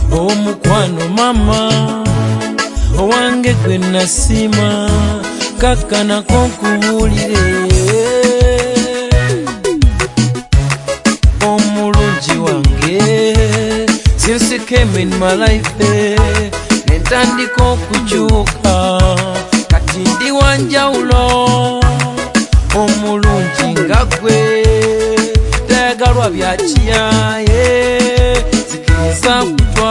omukwano mama owange gwe nasima kaka nako nkubuulire omulungi wange since you came in my life nentandika okukyuka kati ndi wanjawulo omulungi nga gwe tayagalwa byakiyaye zikiriza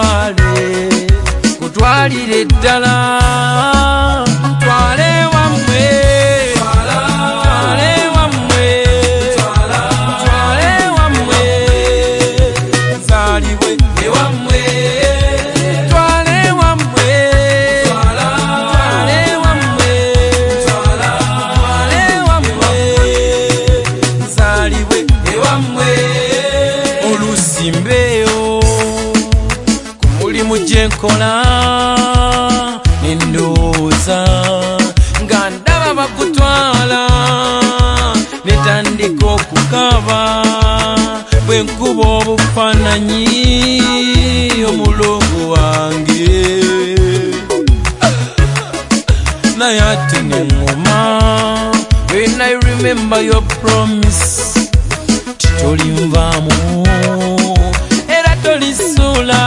kutwalire ddala twale wamwe zaliwe ewamwe twale wamwe zaliwe ewamwe olusimbeyo ku mulimu gye nkola nendowooza nga ndaba bakutwala netandika okukaba bwe nkuba obufaananyi omulongo wange naye ate neŋŋoma when I remember your promise tolinvaamu era tolisuula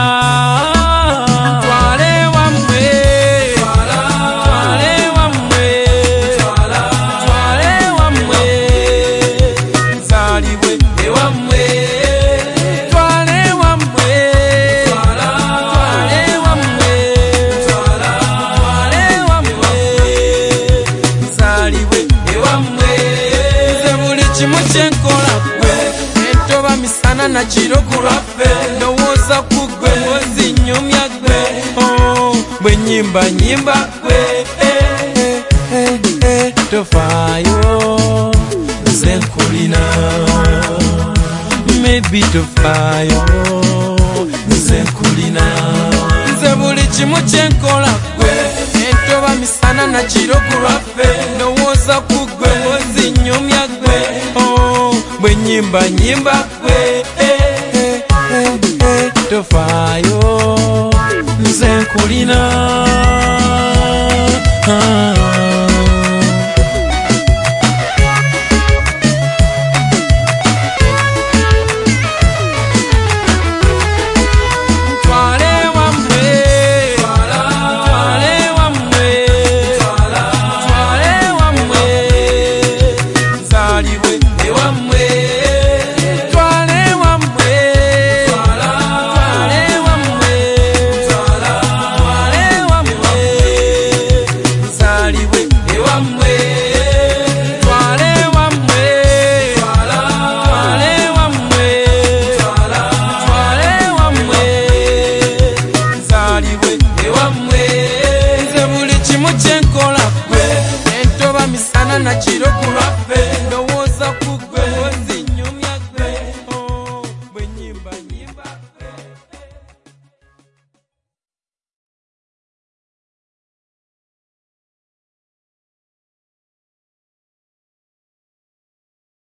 misana na kiro kulaffe ndowooza ku ggwe ozinyumya ggwe bwe nyimba ggwe tofaayo nze nkulina maybe tofaayo nze nkulina nze buli kimu kye nkola ggwe entoba misana na kiro kulaffe ndowooza ku ggwe ozinyumya ggwe bwe nyimba ggwe